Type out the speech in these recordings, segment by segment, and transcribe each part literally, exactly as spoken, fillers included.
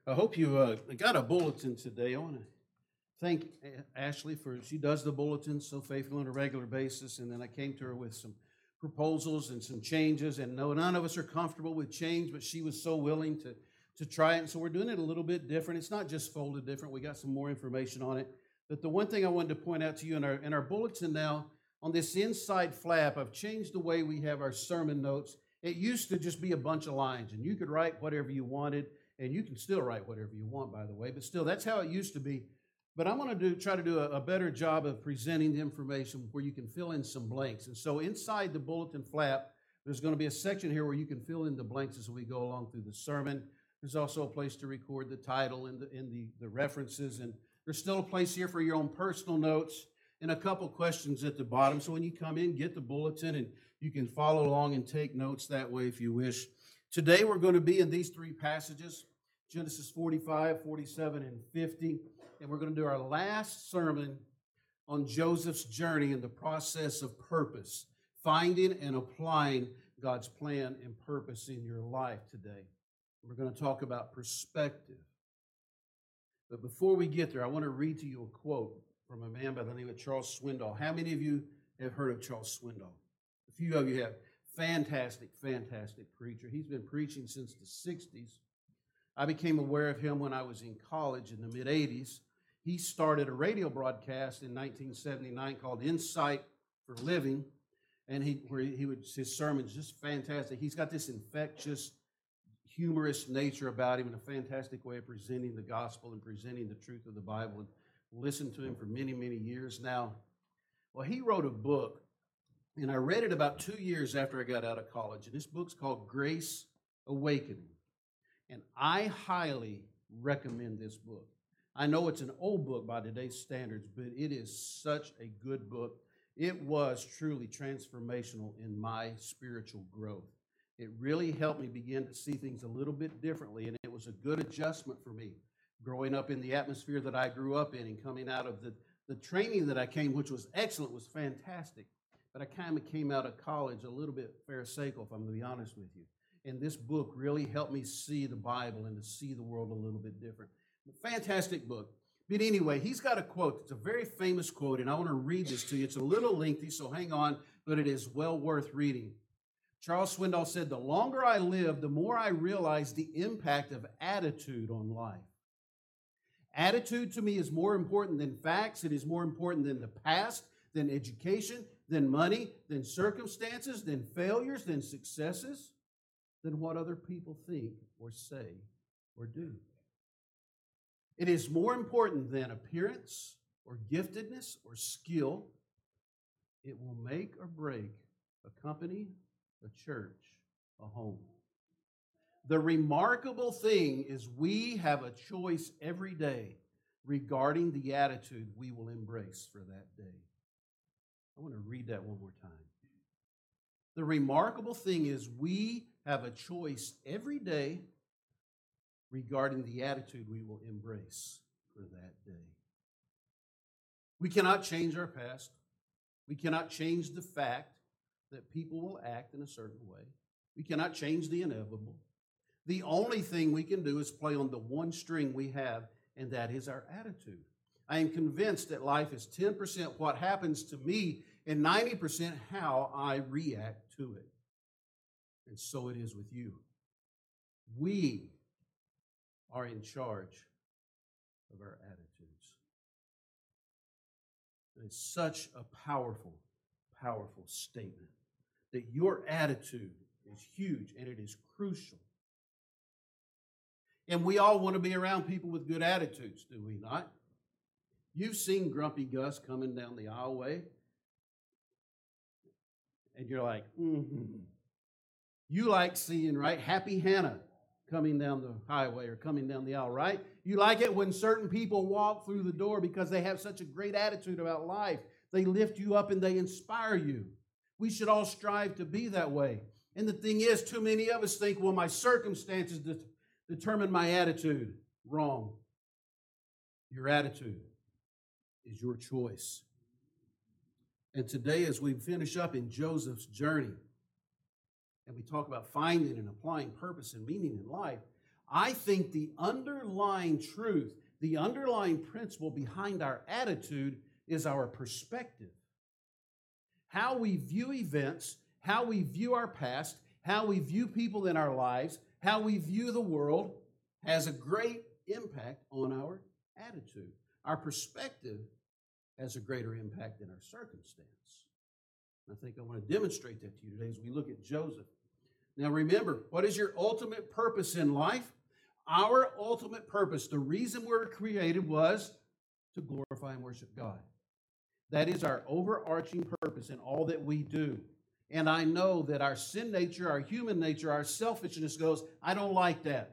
I hope you uh, got a bulletin today. I want to thank Ashley for, she does the bulletin so faithfully on a regular basis, and then I came to her with some proposals and some changes, and no, none of us are comfortable with change, but she was so willing to, to try it, and so we're doing it a little bit different. It's not just folded different. We got some more information on it, but the one thing I wanted to point out to you in our, in our bulletin now, on this inside flap, I've changed the way we have our sermon notes. It used to just be a bunch of lines, and you could write whatever you wanted, and you can still write whatever you want, by the way, but still, that's how it used to be. But I'm going to do try to do a, a better job of presenting the information where you can fill in some blanks. And so inside the bulletin flap, there's going to be a section here where you can fill in the blanks as we go along through the sermon. There's also a place to record the title and the, and the, the references, and there's still a place here for your own personal notes and a couple questions at the bottom. So when you come in, get the bulletin, and you can follow along and take notes that way if you wish. Today we're going to be in these three passages, Genesis forty-five, forty-seven, and fifty. And we're going to do our last sermon on Joseph's journey in the process of purpose, finding and applying God's plan and purpose in your life today. We're going to talk about perspective. But before we get there, I want to read to you a quote from a man by the name of Charles Swindoll. How many of you have heard of Charles Swindoll? A few of you have. Fantastic, fantastic preacher. He's been preaching since the sixties. I became aware of him when I was in college in the mid-eighties. He started a radio broadcast in nineteen seventy-nine called Insight for Living, and he where he would his sermons just fantastic. He's got this infectious, humorous nature about him and a fantastic way of presenting the gospel and presenting the truth of the Bible. And listened to him for many, many years now. Well, he wrote a book, and I read it about two years after I got out of college, and this book's called Grace Awakening. And I highly recommend this book. I know it's an old book by today's standards, but it is such a good book. It was truly transformational in my spiritual growth. It really helped me begin to see things a little bit differently, and it was a good adjustment for me. Growing up in the atmosphere that I grew up in and coming out of the, the training that I came, which was excellent, was fantastic. But I kind of came out of college a little bit pharisaical, if I'm going to be honest with you. And this book really helped me see the Bible and to see the world a little bit different. Fantastic book. But anyway, he's got a quote. It's a very famous quote, and I want to read this to you. It's a little lengthy, so hang on, but it is well worth reading. Charles Swindoll said, "The longer I live, the more I realize the impact of attitude on life. Attitude to me is more important than facts. It is more important than the past, than education, than money, than circumstances, than failures, than successes, than what other people think or say or do. It is more important than appearance or giftedness or skill. It will make or break a company, a church, a home. The remarkable thing is we have a choice every day regarding the attitude we will embrace for that day." I want to read that one more time. The remarkable thing is we have a choice every day regarding the attitude we will embrace for that day. We cannot change our past. We cannot change the fact that people will act in a certain way. We cannot change the inevitable. The only thing we can do is play on the one string we have, and that is our attitude. I am convinced that life is ten percent what happens to me and ninety percent how I react to it. And so it is with you. We are in charge of our attitudes. And it's such a powerful, powerful statement that your attitude is huge and it is crucial. And we all want to be around people with good attitudes, do we not? You've seen Grumpy Gus coming down the aisleway, and you're like, mm-hmm. You like seeing, right, Happy Hannah coming down the highway or coming down the aisle, right? You like it when certain people walk through the door because they have such a great attitude about life. They lift you up and they inspire you. We should all strive to be that way. And the thing is, too many of us think, well, my circumstances de- determine my attitude. Wrong. Your attitude is your choice. And today, as we finish up in Joseph's journey, and we talk about finding and applying purpose and meaning in life, I think the underlying truth, the underlying principle behind our attitude is our perspective. How we view events, how we view our past, how we view people in our lives, how we view the world has a great impact on our attitude. Our perspective has a greater impact than our circumstance. I think I want to demonstrate that to you today as we look at Joseph. Now remember, what is your ultimate purpose in life? Our ultimate purpose, the reason we were created was to glorify and worship God. That is our overarching purpose in all that we do. And I know that our sin nature, our human nature, our selfishness goes, I don't like that.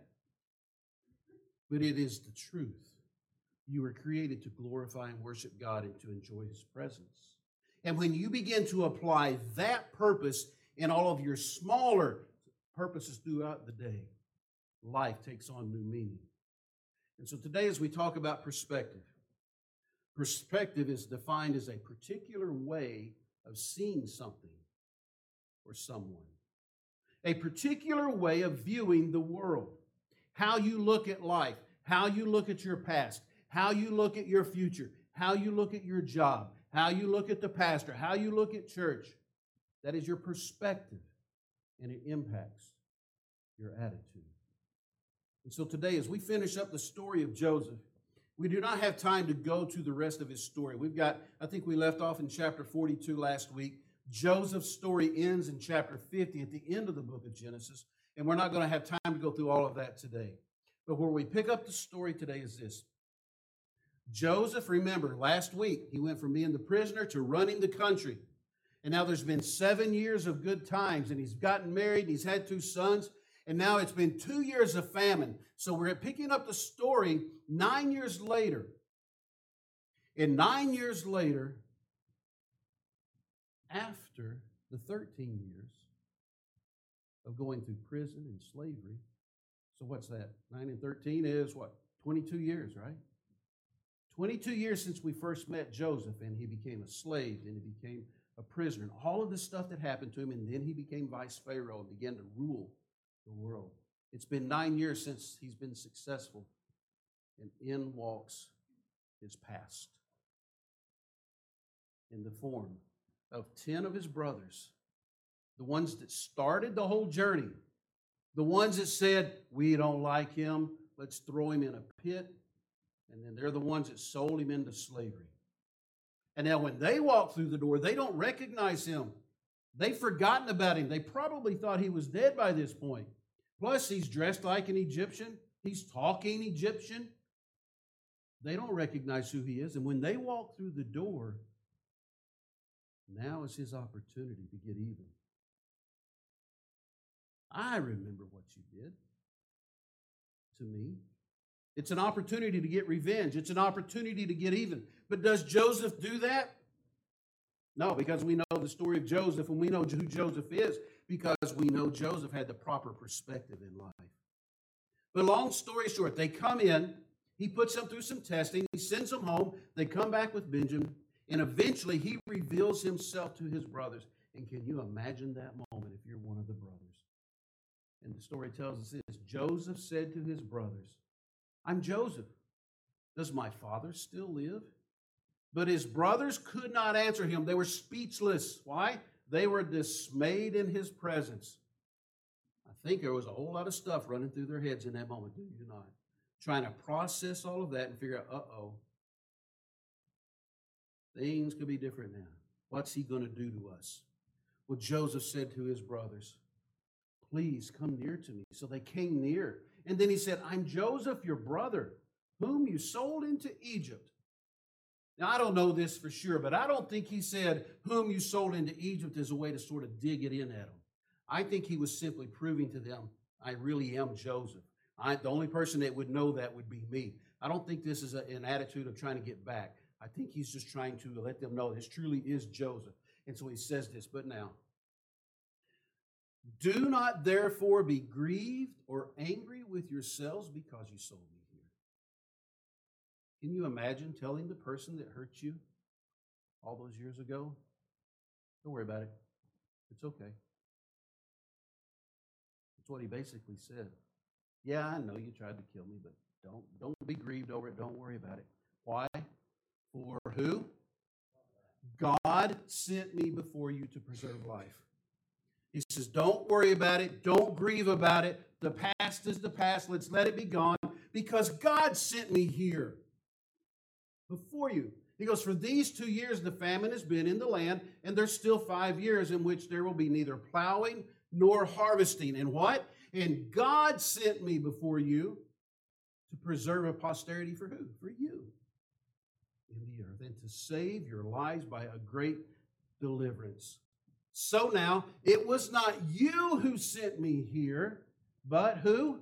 But it is the truth. You were created to glorify and worship God and to enjoy His presence. And when you begin to apply that purpose in all of your smaller purposes throughout the day, life takes on new meaning. And so today as we talk about perspective, perspective is defined as a particular way of seeing something or someone. A particular way of viewing the world. How you look at life, how you look at your past, how you look at your future, how you look at your job, how you look at the pastor, how you look at church. That is your perspective, and it impacts your attitude. And so today, as we finish up the story of Joseph, we do not have time to go to the rest of his story. We've got, I think we left off in chapter forty-two last week. Joseph's story ends in chapter fifty at the end of the book of Genesis, and we're not going to have time to go through all of that today. But where we pick up the story today is this. Joseph, remember, last week, he went from being the prisoner to running the country. And now there's been seven years of good times, and he's gotten married, and he's had two sons, and now it's been two years of famine. So we're picking up the story nine years later. And nine years later, after the thirteen years of going through prison and slavery, so what's that? nine and thirteen is what? twenty-two years, right? twenty-two years since we first met Joseph, and he became a slave, and he became a prisoner, and all of this stuff that happened to him, and then he became vice pharaoh and began to rule the world. It's been nine years since he's been successful, and in walks his past in the form of ten of his brothers, the ones that started the whole journey, the ones that said, we don't like him, let's throw him in a pit, and then they're the ones that sold him into slavery. And now when they walk through the door, they don't recognize him. They've forgotten about him. They probably thought he was dead by this point. Plus, he's dressed like an Egyptian. He's talking Egyptian. They don't recognize who he is. And when they walk through the door, now is his opportunity to get even. I remember what you did to me. It's an opportunity to get revenge. It's an opportunity to get even. But does Joseph do that? No, because we know the story of Joseph, and we know who Joseph is because we know Joseph had the proper perspective in life. But long story short, they come in, he puts them through some testing, he sends them home, they come back with Benjamin, and eventually he reveals himself to his brothers. And can you imagine that moment if you're one of the brothers? And the story tells us this: Joseph said to his brothers, I'm Joseph. Does my father still live? But his brothers could not answer him. They were speechless. Why? They were dismayed in his presence. I think there was a whole lot of stuff running through their heads in that moment, do you not? Trying to process all of that and figure out, uh-oh, things could be different now. What's he going to do to us? Well, Joseph said to his brothers, please come near to me. So they came near. And then he said, I'm Joseph, your brother, whom you sold into Egypt. Now, I don't know this for sure, but I don't think he said, whom you sold into Egypt as a way to sort of dig it in at them. I think he was simply proving to them, I really am Joseph. I, the only person that would know that would be me. I don't think this is a, an attitude of trying to get back. I think he's just trying to let them know this truly is Joseph. And so he says this, but now, do not therefore be grieved or angry with yourselves because you sold me here. Can you imagine telling the person that hurt you all those years ago, don't worry about it, it's okay. That's what he basically said. Yeah, I know you tried to kill me, but don't, don't be grieved over it. Don't worry about it. Why? For who? God sent me before you to preserve life. He says, don't worry about it. Don't grieve about it. The past is the past. Let's let it be gone because God sent me here before you. He goes, for these two years the famine has been in the land, and there's still five years in which there will be neither plowing nor harvesting. And what? And God sent me before you to preserve a posterity for who? For you in the earth, and to save your lives by a great deliverance. So now, it was not you who sent me here, but who?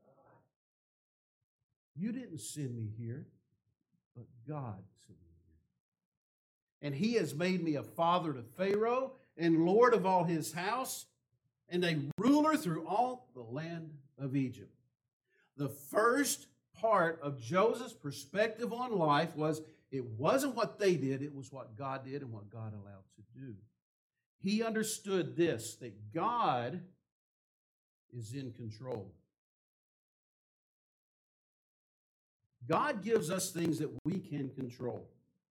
You didn't send me here, but God sent me here. And he has made me a father to Pharaoh, and lord of all his house, and a ruler through all the land of Egypt. The first part of Joseph's perspective on life was it wasn't what they did, it was what God did and what God allowed to do. He understood this, that God is in control. God gives us things that we can control.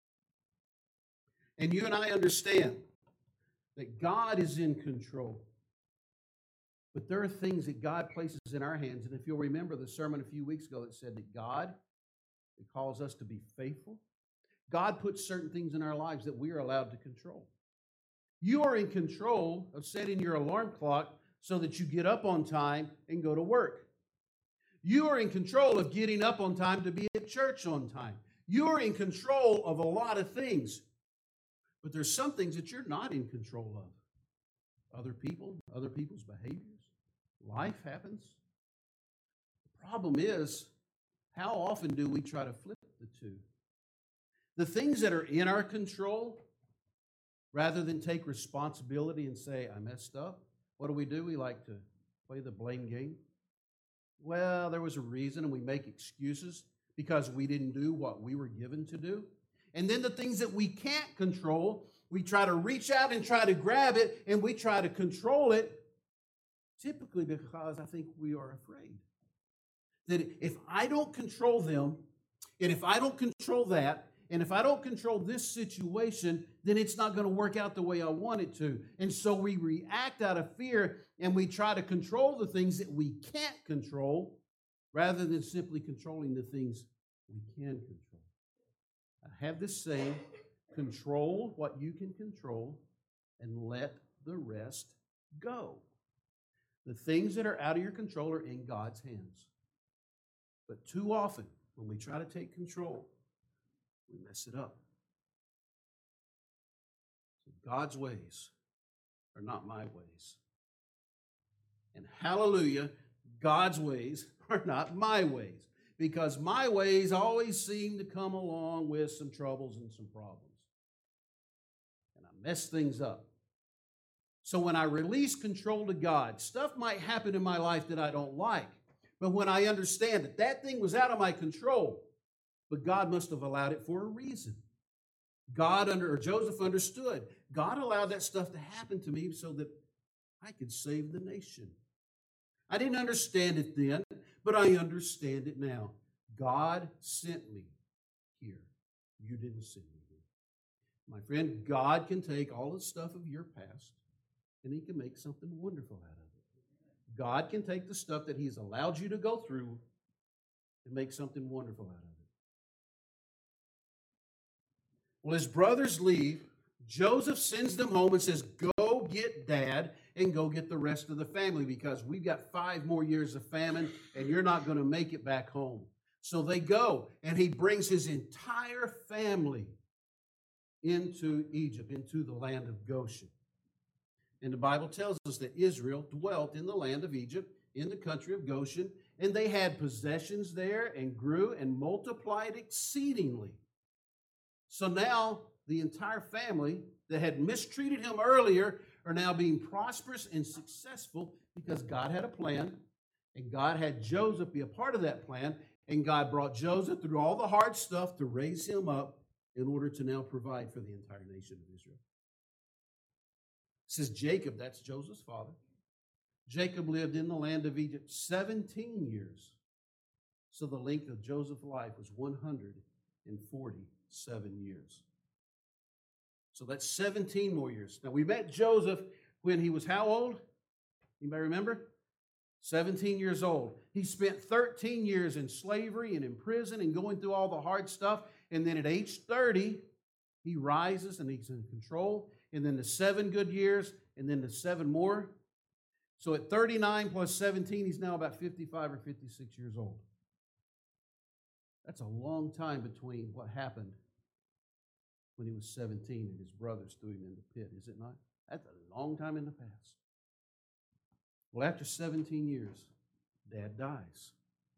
And you and I understand that God is in control. But there are things that God places in our hands. And if you'll remember the sermon a few weeks ago that said that God, it calls us to be faithful. God puts certain things in our lives that we are allowed to control. You are in control of setting your alarm clock so that you get up on time and go to work. You are in control of getting up on time to be at church on time. You are in control of a lot of things. But there's some things that you're not in control of. Other people, other people's behaviors. Life happens. The problem is, how often do we try to flip the two? The things that are in our control, rather than take responsibility and say, I messed up, what do we do? We like to play the blame game. Well, there was a reason, and we make excuses because we didn't do what we were given to do. And then the things that we can't control, we try to reach out and try to grab it, and we try to control it, typically because I think we are afraid. That if I don't control them, and if I don't control that, and if I don't control this situation, then it's not going to work out the way I want it to. And so we react out of fear, and we try to control the things that we can't control, rather than simply controlling the things we can control. I have this saying, control what you can control and let the rest go. The things that are out of your control are in God's hands. But too often, when we try to take control, we mess it up. So God's ways are not my ways. And hallelujah, God's ways are not my ways. Because my ways always seem to come along with some troubles and some problems. And I mess things up. So when I release control to God, stuff might happen in my life that I don't like. But when I understand that that thing was out of my control, but God must have allowed it for a reason. God under, or Joseph understood, God allowed that stuff to happen to me so that I could save the nation. I didn't understand it then, but I understand it now. God sent me here. You didn't send me here. My friend, God can take all the stuff of your past and he can make something wonderful out of it. God can take the stuff that he's allowed you to go through and make something wonderful out of it. Well, his brothers leave. Joseph sends them home and says, go get dad and go get the rest of the family because we've got five more years of famine and you're not going to make it back home. So they go, and he brings his entire family into Egypt, into the land of Goshen. And the Bible tells us that Israel dwelt in the land of Egypt, in the country of Goshen, and they had possessions there and grew and multiplied exceedingly. So now the entire family that had mistreated him earlier are now being prosperous and successful because God had a plan, and God had Joseph be a part of that plan, and God brought Joseph through all the hard stuff to raise him up in order to now provide for the entire nation of Israel. It says Jacob, that's Joseph's father. Jacob lived in the land of Egypt seventeen years. So the length of Joseph's life was one hundred forty-seven years. So that's seventeen more years. Now, we met Joseph when he was how old? Anybody remember? seventeen years old. He spent thirteen years in slavery and in prison and going through all the hard stuff. And then at age thirty, he rises and he's in control. And then the seven good years and then the seven more. So at thirty-nine plus seventeen, he's now about fifty-five or fifty-six years old. That's a long time between what happened when he was seventeen and his brothers threw him in the pit, is it not? That's a long time in the past. Well, after seventeen years, Dad dies.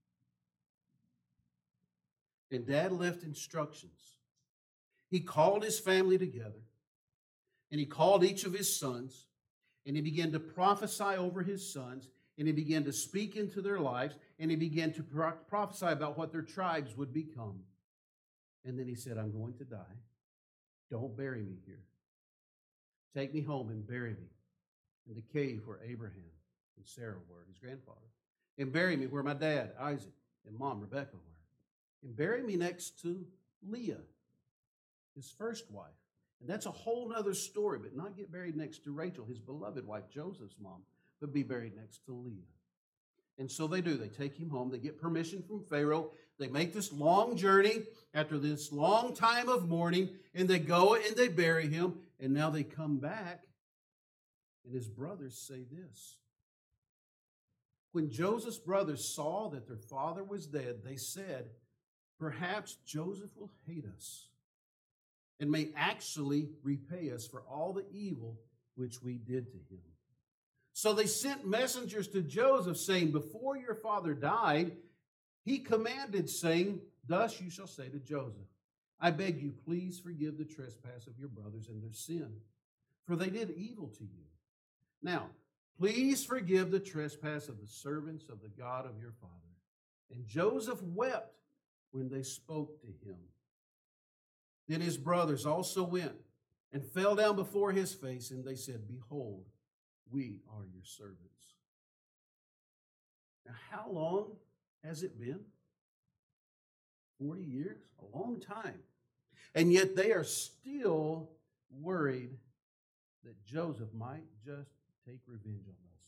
And Dad left instructions. He called his family together, and he called each of his sons, and he began to prophesy over his sons, and he began to speak into their lives, and he began to pro- prophesy about what their tribes would become. And then he said, I'm going to die. Don't bury me here. Take me home and bury me in the cave where Abraham and Sarah were, his grandfather. And bury me where my dad, Isaac, and mom, Rebekah, were. And bury me next to Leah, his first wife. And that's a whole other story, but not get buried next to Rachel, his beloved wife, Joseph's mom, but be buried next to Leah. And so they do. They take him home. They get permission from Pharaoh. They make this long journey after this long time of mourning, and they go and they bury him. And now they come back, and his brothers say this. When Joseph's brothers saw that their father was dead, they said, perhaps Joseph will hate us and may actually repay us for all the evil which we did to him. So they sent messengers to Joseph, saying, before your father died, he commanded, saying, thus you shall say to Joseph, I beg you, please forgive the trespass of your brothers and their sin, for they did evil to you. Now, please forgive the trespass of the servants of the God of your father. And Joseph wept when they spoke to him. Then his brothers also went and fell down before his face, and they said, behold, we are your servants. Now, how long has it been? forty years? A long time. And yet they are still worried that Joseph might just take revenge on us.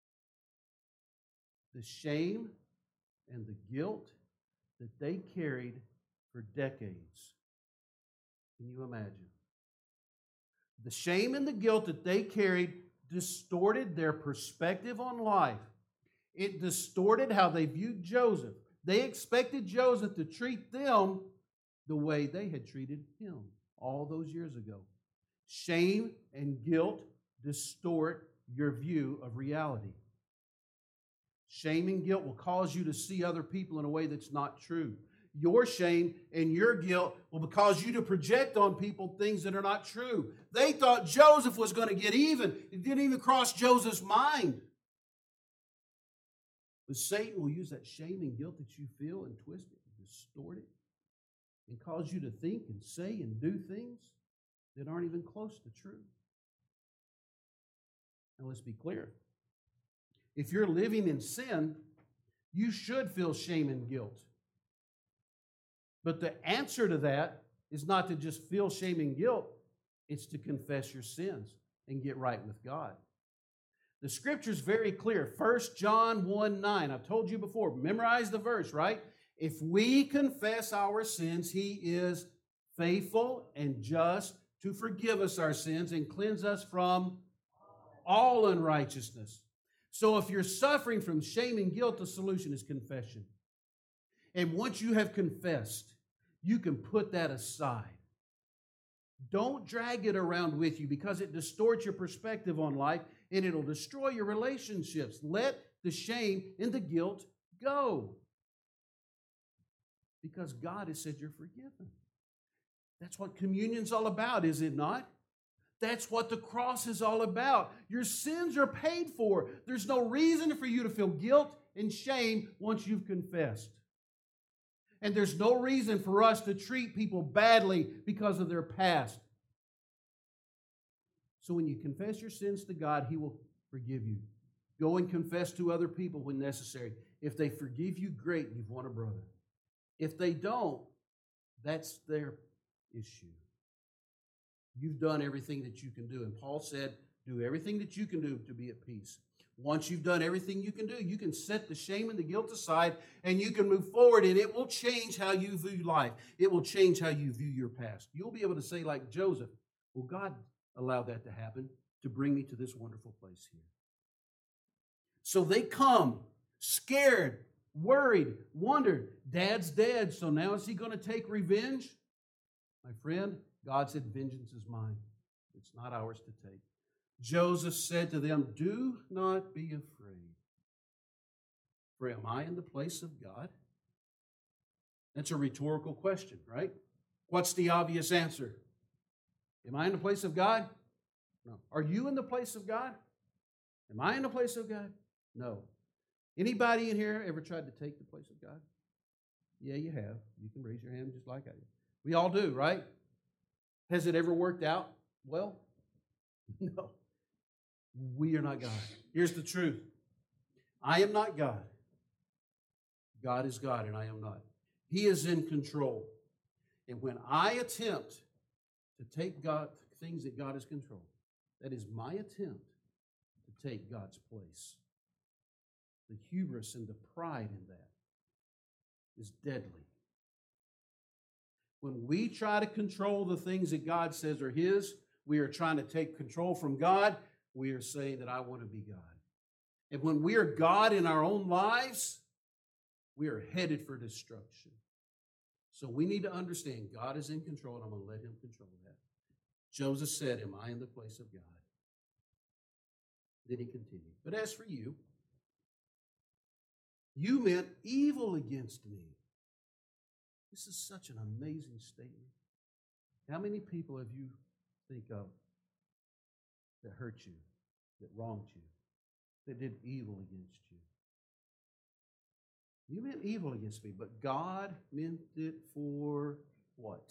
The shame and the guilt that they carried for decades. Can you imagine? The shame and the guilt that they carried distorted their perspective on life. It distorted how they viewed Joseph. They expected Joseph to treat them the way they had treated him all those years ago. Shame and guilt distort your view of reality. Shame and guilt will cause you to see other people in a way that's not true. Your shame and your guilt will cause you to project on people things that are not true. They thought Joseph was going to get even. It didn't even cross Joseph's mind. But Satan will use that shame and guilt that you feel and twist it and distort it and cause you to think and say and do things that aren't even close to true. Now let's be clear. If you're living in sin, you should feel shame and guilt. But the answer to that is not to just feel shame and guilt. It's to confess your sins and get right with God. The scripture is very clear. First John one nine. I've told you before. Memorize the verse, right? If we confess our sins, he is faithful and just to forgive us our sins and cleanse us from all unrighteousness. So if you're suffering from shame and guilt, the solution is confession. And once you have confessed, you can put that aside. Don't drag it around with you because it distorts your perspective on life and it'll destroy your relationships. Let the shame and the guilt go. Because God has said you're forgiven. That's what communion's all about, is it not? That's what the cross is all about. Your sins are paid for. There's no reason for you to feel guilt and shame once you've confessed. And there's no reason for us to treat people badly because of their past. So when you confess your sins to God, he will forgive you. Go and confess to other people when necessary. If they forgive you, great, you've won a brother. If they don't, that's their issue. You've done everything that you can do. And Paul said, do everything that you can do to be at peace. Once you've done everything you can do, you can set the shame and the guilt aside and you can move forward, and it will change how you view life. It will change how you view your past. You'll be able to say like Joseph, well, God allowed that to happen to bring me to this wonderful place here. So they come scared, worried, wondered. Dad's dead, so now is he going to take revenge? My friend, God said, vengeance is mine. It's not ours to take. Joseph said to them, do not be afraid. For am I in the place of God? That's a rhetorical question, right? What's the obvious answer? Am I in the place of God? No. Are you in the place of God? Am I in the place of God? No. Anybody in here ever tried to take the place of God? Yeah, you have. You can raise your hand just like I did. We all do, right? Has it ever worked out well? No. We are not God. Here's the truth. I am not God. God is God, and I am not. He is in control. And when I attempt to take God things that God has controlled, that is my attempt to take God's place. The hubris and the pride in that is deadly. When we try to control the things that God says are His, we are trying to take control from God. We are saying that I want to be God. And when we are God in our own lives, we are headed for destruction. So we need to understand God is in control, and I'm going to let Him control that. Joseph said, am I in the place of God? Then he continued, but as for you, you meant evil against me. This is such an amazing statement. How many people have you think of that hurt you, that wronged you, that did evil against you? You meant evil against me, but God meant it for what?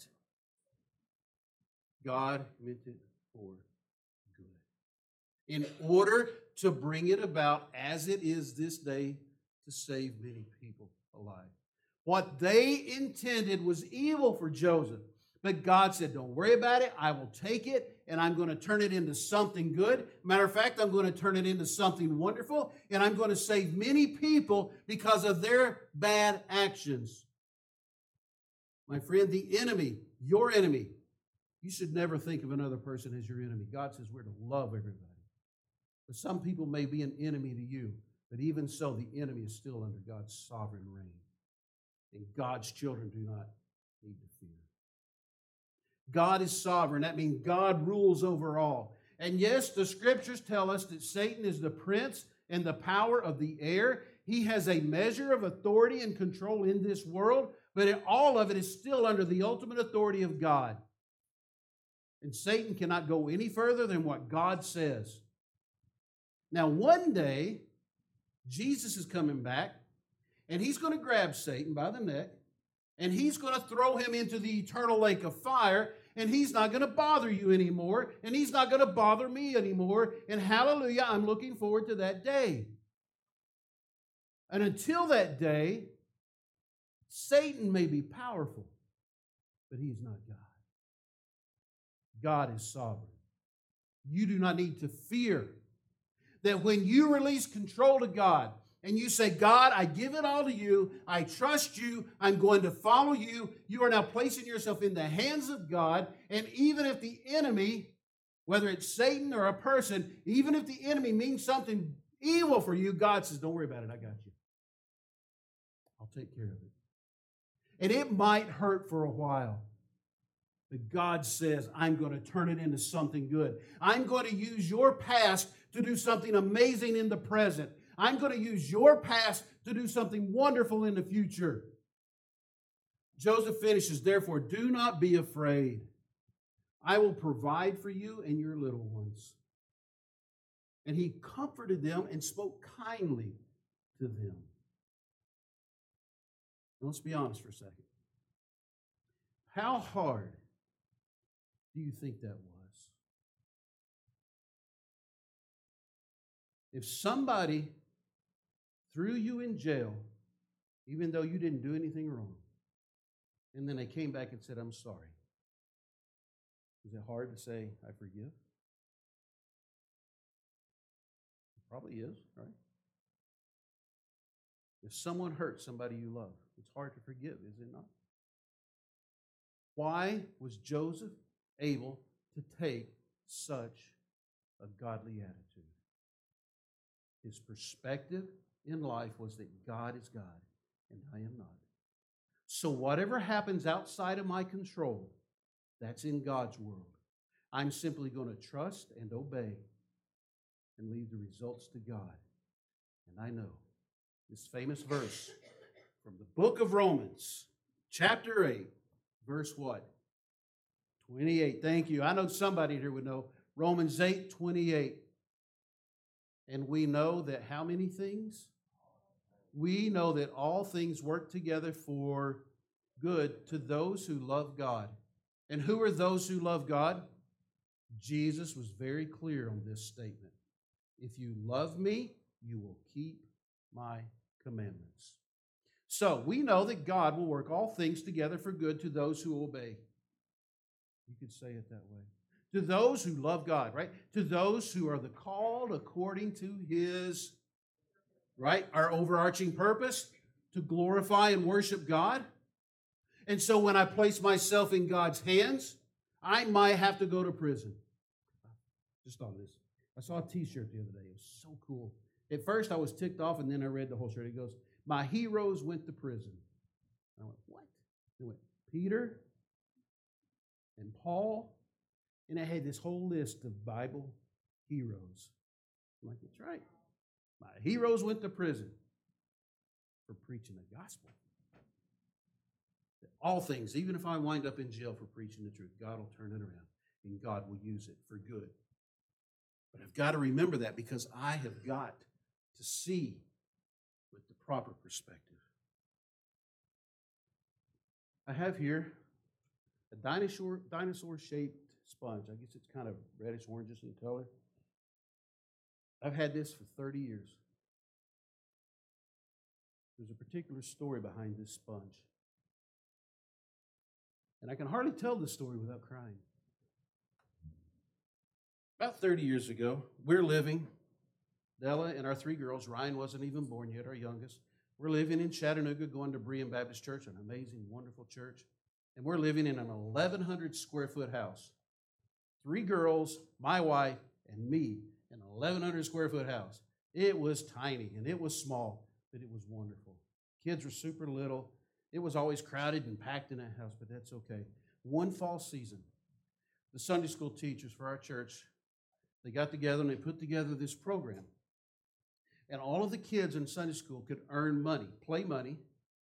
God meant it for good. In order to bring it about as it is this day to save many people alive. What they intended was evil for Joseph. But God said, don't worry about it. I will take it, and I'm going to turn it into something good. Matter of fact, I'm going to turn it into something wonderful, and I'm going to save many people because of their bad actions. My friend, the enemy, your enemy, you should never think of another person as your enemy. God says we're to love everybody. But some people may be an enemy to you, but even so, the enemy is still under God's sovereign reign. And God's children do not need to fear. God is sovereign. That means God rules over all. And yes, the scriptures tell us that Satan is the prince and the power of the air. He has a measure of authority and control in this world, but in all of it is still under the ultimate authority of God. And Satan cannot go any further than what God says. Now, one day, Jesus is coming back, and he's going to grab Satan by the neck, and he's going to throw him into the eternal lake of fire, and he's not going to bother you anymore, and he's not going to bother me anymore. And hallelujah, I'm looking forward to that day. And until that day, Satan may be powerful, but he's not God. God is sovereign. You do not need to fear that when you release control to God, and you say, God, I give it all to you. I trust you. I'm going to follow you. You are now placing yourself in the hands of God. And even if the enemy, whether it's Satan or a person, even if the enemy means something evil for you, God says, don't worry about it. I got you. I'll take care of it. And it might hurt for a while. But God says, I'm going to turn it into something good. I'm going to use your past to do something amazing in the present. I'm going to use your past to do something wonderful in the future. Joseph finishes, therefore, do not be afraid. I will provide for you and your little ones. And he comforted them and spoke kindly to them. Now, let's be honest for a second. How hard do you think that was? If somebody threw you in jail, even though you didn't do anything wrong, and then they came back and said, I'm sorry, is it hard to say, I forgive? It probably is, right? If someone hurts somebody you love, it's hard to forgive, is it not? Why was Joseph able to take such a godly attitude? His perspective in life was that God is God and I am not. So whatever happens outside of my control, that's in God's world. I'm simply going to trust and obey and leave the results to God. And I know this famous verse from the book of Romans, chapter eight, verse what? twenty-eight. Thank you. I know somebody here would know. Romans eight, twenty-eight. And we know that how many things? We know that all things work together for good to those who love God. And who are those who love God? Jesus was very clear on this statement. If you love me, you will keep my commandments. So we know that God will work all things together for good to those who obey. You could say it that way. To those who love God, right? To those who are the called according to His, right? Our overarching purpose, to glorify and worship God. And so when I place myself in God's hands, I might have to go to prison. Just on this. I saw a t-shirt the other day. It was so cool. At first I was ticked off, and then I read the whole shirt. It goes, my heroes went to prison. I went, what? It went, Peter and Paul, and I had this whole list of Bible heroes. I'm like, that's right. My heroes went to prison for preaching the gospel. All things, even if I wind up in jail for preaching the truth, God will turn it around, and God will use it for good. But I've got to remember that because I have got to see with the proper perspective. I have here a dinosaur, dinosaur-shaped sponge. I guess it's kind of reddish orangish in color. I've had this for thirty years. There's a particular story behind this sponge. And I can hardly tell this story without crying. About thirty years ago, we're living, Della and our three girls, Ryan wasn't even born yet, our youngest. We're living in Chattanooga, going to Berean Baptist Church, an amazing, wonderful church. And we're living in an eleven hundred square foot house. Three girls, my wife, and me, in an eleven hundred square foot house. It was tiny and it was small, but it was wonderful. Kids were super little. It was always crowded and packed in that house, but that's okay. One fall season, the Sunday school teachers for our church, they got together and they put together this program. And all of the kids in Sunday school could earn money, play money,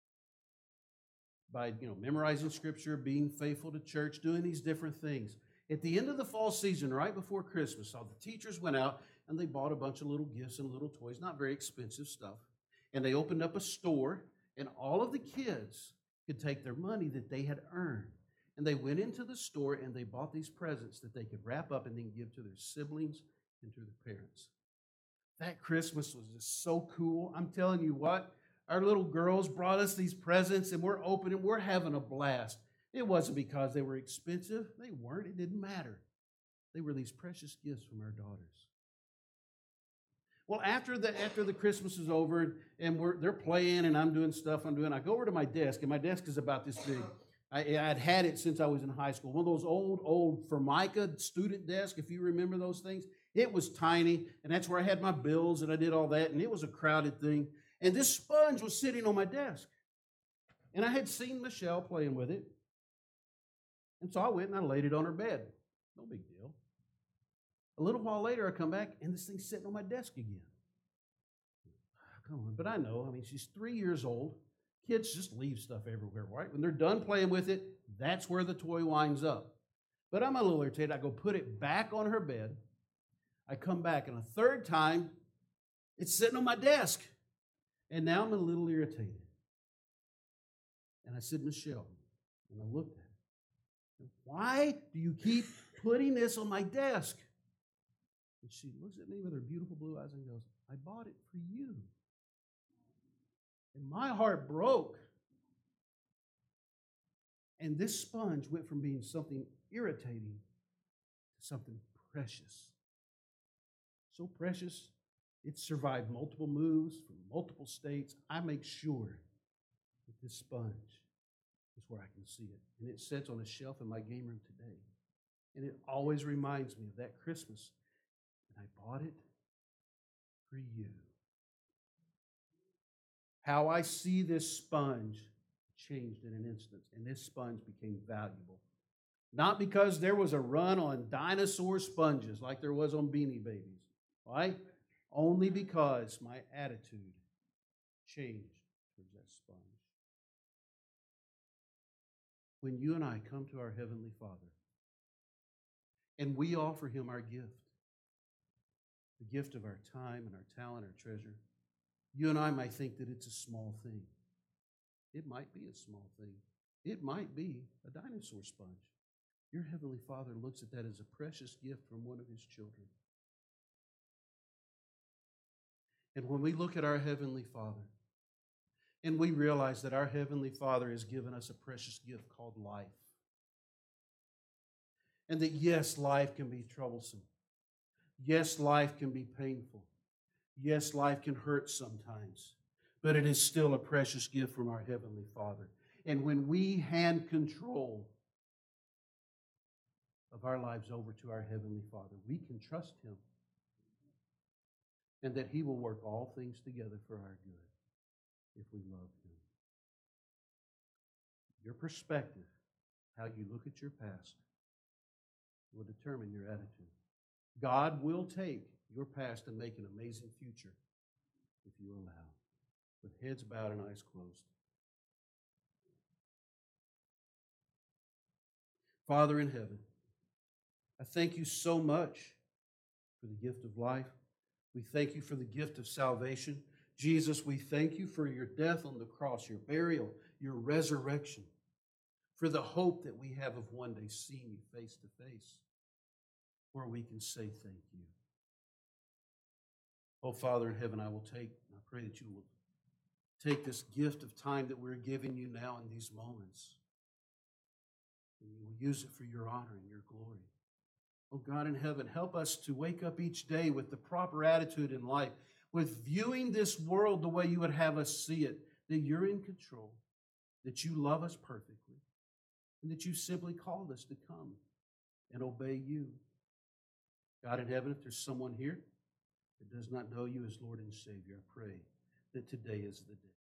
by you know memorizing scripture, being faithful to church, doing these different things. At the end of the fall season, right before Christmas, all the teachers went out and they bought a bunch of little gifts and little toys, not very expensive stuff. And they opened up a store, and all of the kids could take their money that they had earned. And they went into the store and they bought these presents that they could wrap up and then give to their siblings and to their parents. That Christmas was just so cool. I'm telling you what, our little girls brought us these presents and we're opening, we're having a blast. It wasn't because they were expensive. They weren't. It didn't matter. They were these precious gifts from our daughters. Well, after the after the Christmas is over and we're they're playing and I'm doing stuff I'm doing, I go over to my desk, and my desk is about this big. I, I'd had it since I was in high school. One of those old, old Formica student desks, if you remember those things. It was tiny, and that's where I had my bills, and I did all that, and it was a crowded thing. And this sponge was sitting on my desk. And I had seen Michelle playing with it. And so I went and I laid it on her bed. No big deal. A little while later, I come back, and this thing's sitting on my desk again. Come on, but I know. I mean, she's three years old. Kids just leave stuff everywhere, right? When they're done playing with it, that's where the toy winds up. But I'm a little irritated. I go put it back on her bed. I come back, and a third time, it's sitting on my desk. And now I'm a little irritated. And I said, Michelle, and I looked at her, why do you keep putting this on my desk? And she looks at me with her beautiful blue eyes and goes, I bought it for you. And my heart broke. And this sponge went from being something irritating to something precious. So precious, it survived multiple moves from multiple states. I make sure that this sponge is where I can see it. And it sits on a shelf in my game room today. And it always reminds me of that Christmas. And I bought it for you. How I see this sponge changed in an instant, and this sponge became valuable. Not because there was a run on dinosaur sponges like there was on Beanie Babies, right? Only because my attitude changed towards that sponge. When you and I come to our Heavenly Father and we offer Him our gift, the gift of our time and our talent, our treasure, you and I might think that it's a small thing. It might be a small thing. It might be a dinosaur sponge. Your Heavenly Father looks at that as a precious gift from one of His children. And when we look at our Heavenly Father, and we realize that our Heavenly Father has given us a precious gift called life, and that yes, life can be troublesome. Yes, life can be painful. Yes, life can hurt sometimes, but it is still a precious gift from our Heavenly Father. And when we hand control of our lives over to our Heavenly Father, we can trust Him, and that He will work all things together for our good if we love Him. Your perspective, how you look at your past, will determine your attitude. God will take your past and make an amazing future if you allow. With heads bowed and eyes closed. Father in heaven, I thank you so much for the gift of life. We thank you for the gift of salvation. Jesus, we thank you for your death on the cross, your burial, your resurrection, for the hope that we have of one day seeing you face to face, where we can say thank you. Oh, Father in heaven, I will take, I pray that you will take this gift of time that we're giving you now in these moments, and you will use it for your honor and your glory. Oh, God in heaven, help us to wake up each day with the proper attitude in life, with viewing this world the way you would have us see it, that you're in control, that you love us perfectly, and that you simply called us to come and obey you. God in heaven, if there's someone here that does not know you as Lord and Savior, I pray that today is the day.